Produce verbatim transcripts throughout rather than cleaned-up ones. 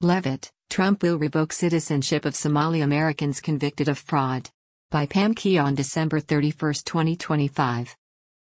Levitt, Trump will revoke citizenship of Somali Americans convicted of fraud. By Pam Key on December thirty-first, twenty twenty-five.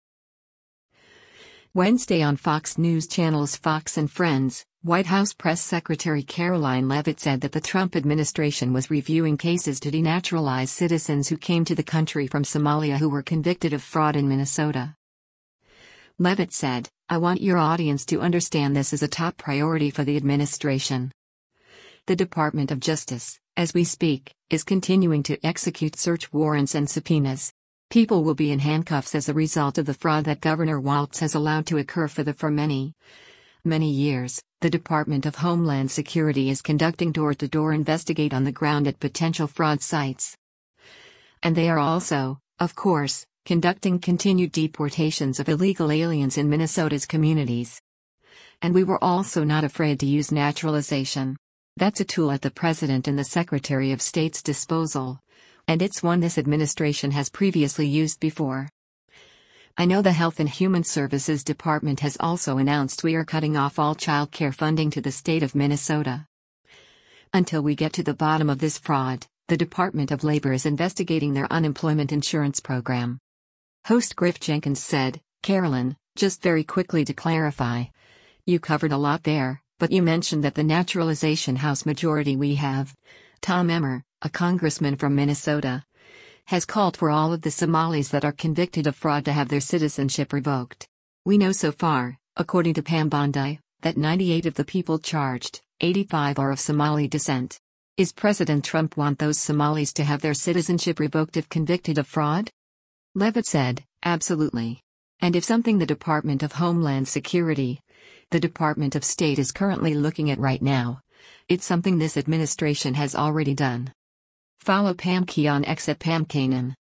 Wednesday on Fox News Channel's Fox and Friends, White House Press Secretary Karoline Leavitt said that the Trump administration was reviewing cases to denaturalize citizens who came to the country from Somalia who were convicted of fraud in Minnesota. Leavitt said, "I want your audience to understand this is a top priority for the administration. The Department of Justice, as we speak, is continuing to execute search warrants and subpoenas. People will be in handcuffs as a result of the fraud that Governor Walz has allowed to occur for the for many, many years. The Department of Homeland Security is conducting door-to-door investigate on the ground at potential fraud sites. And they are also, of course, conducting continued deportations of illegal aliens in Minnesota's communities. And we were also not afraid to use naturalization. That's a tool at the President and the Secretary of State's disposal. And it's one this administration has previously used before. I know the Health and Human Services Department has also announced we are cutting off all child care funding to the state of Minnesota. Until we get to the bottom of this fraud, the Department of Labor is investigating their unemployment insurance program." Host Griff Jenkins said, "Carolyn, just very quickly to clarify. You covered a lot there, but you mentioned that the naturalization House majority we have, Tom Emmer, a congressman from Minnesota, has called for all of the Somalis that are convicted of fraud to have their citizenship revoked. We know so far, according to Pam Bondi, that ninety-eight of the people charged, eighty-five are of Somali descent. Is President Trump want those Somalis to have their citizenship revoked if convicted of fraud?" Leavitt said, "Absolutely. And if something the Department of Homeland Security, the Department of State is currently looking at right now, it's something this administration has already done." Follow Pam Key on X at Pam Kanan.